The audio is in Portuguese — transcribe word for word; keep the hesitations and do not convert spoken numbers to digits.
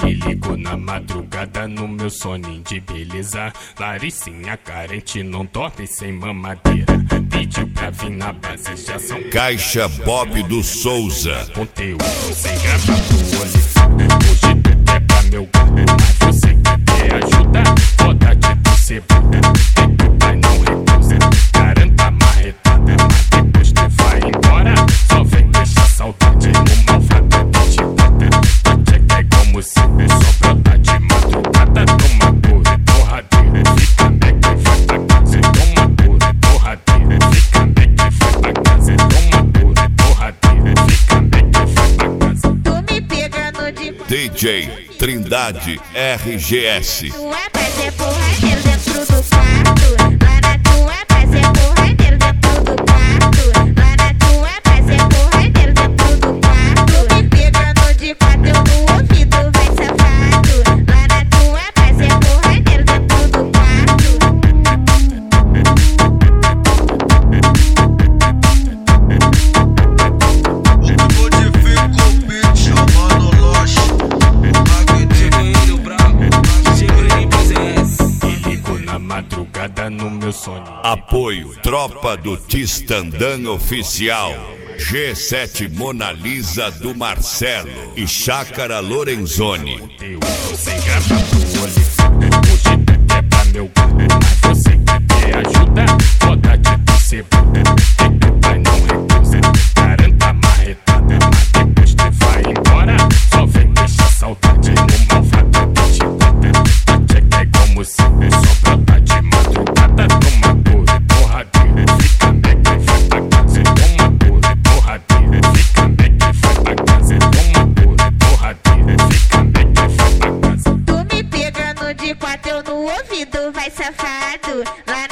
Te ligo na madrugada no meu soninho de beleza. Laricinha carente não dorme sem mamadeira. Pediu pra vir na base, já são Caixa Bob do Souza. Conteúdo sem gravar pro olho. Hoje tu quebra meu gordo, mas você que quer ajuda. Foda de tu ser puta, e tu pai não recusa. Garanta a marretada, mas depois tu vai embora. Só vem deixar saudade no malvado que te bota. Bate que é como se só brota de madrugada. Toma dor, torradeira, fica bem que vai pra casa. Toma dor, torradeira, fica bem que vai pra casa. Toma dor, torradeira, fica bem que vai pra casa. Tu me pegando de D J Trindade R G S. tua paz é porradeiro dentro do quarto. Lá na tua paz é porradeiro dentro do quarto. Lá na tua paz é porradeiro dentro do quarto. Tu me pegando de quatro eu no ouvido, vai safado. Lá na tua paz é porradeiro dentro do quarto. Modifica o beat, chamando Loche. Madrugada no meu sonho. Apoio Tropa do Tistandã Oficial. G sete Mona Lisa do Marcelo e Chácara Lorenzoni. Conteúdo sem gravar pro olho. Hoje tu quebra meu gordo, mas você que quer ajuda. Foda de tu ser puta, e tu pai não recusa. Garanta a marretada, mas depois tu vai embora. Só vem deixar saudade no malvado que te bota. Bate que é como se só brota de madrugada. Toma dor, torradeira, fica bem que vai pra casa. Toma dor, torradeira, fica bem que vai pra casa. Toma dor, torradeira, fica bem que vai pra casa. Tu me pegando de quatro eu no ouvido, vai safado. Lá